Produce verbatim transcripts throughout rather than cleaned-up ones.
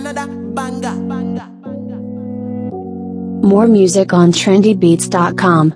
another banger. More music on trendy beats dot com.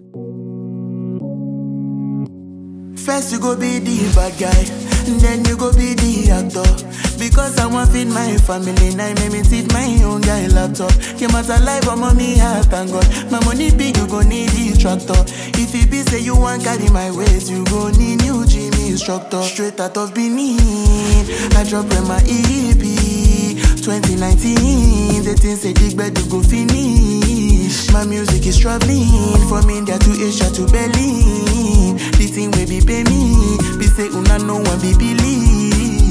First you go be the bad guy, then you go be the actor. Because I want feed my family, now make me teach my own guy laptop. Came out alive, I'm on me, I thank God. My money big, you go need the tractor. If it be say you want carry my weight, you go need new gym instructor. Straight out of Benin, I drop in my E P twenty nineteen, the things say dig bed, you go finish. My music is traveling from India to Asia to Berlin. The thing will be pay me, be say una no one be believe.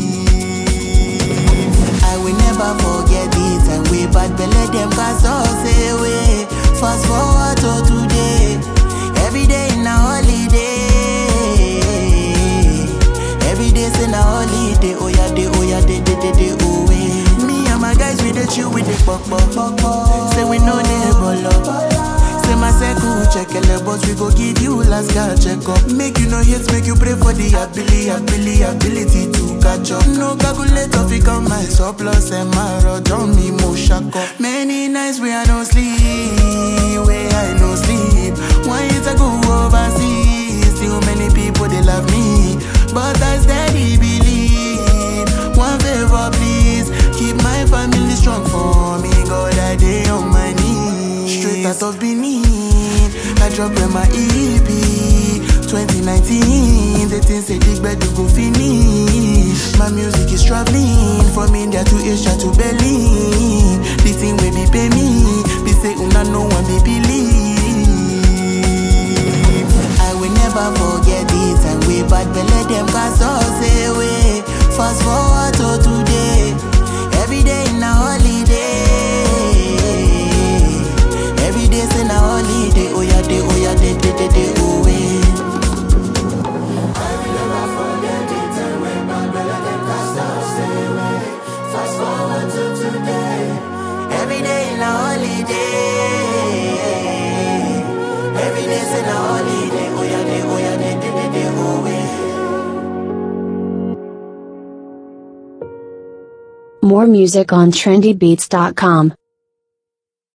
I will never forget it, and we bad belly them cast us away. Fast forward to today, every day in a holiday. Every day in a holiday, oh yeah, day, oh yeah, day, day, day, day, oh yeah. Me and my guys, we the chill with the pop pop. Say we know they ball. Say my circle check it, but we go give you last guy check up. Make you no hate, make you pray for the ability, ability, ability to catch up. No calculator, fi come my surplus and my road on me mo shako. Many nights where I don't sleep, where I no sleep. Why is I go overseas? Still many people they love me, but I steady believe. One favor please, keep my family strong for me. God I day on my knees. Straight out of Benin, I drop in my E P twenty nineteen, the things say dig bed you go finish. My music is traveling from India to Asia to Berlin. The thing will be pay me, be say una no one be believe. I will never forget it, and we bad belly them cast us away. Fast forward to today, every day in a holiday. Every day's in a holiday, oh yeah, day, oh yeah, day, day, day, day, oh yeah. I will never forget it, and when my belly them cast us away. Fast forward to today, every day in a holiday. Every day's in a holiday, oh yeah, day, oh yeah, day, day, day, day, oh yeah. More music on trendy beats dot com.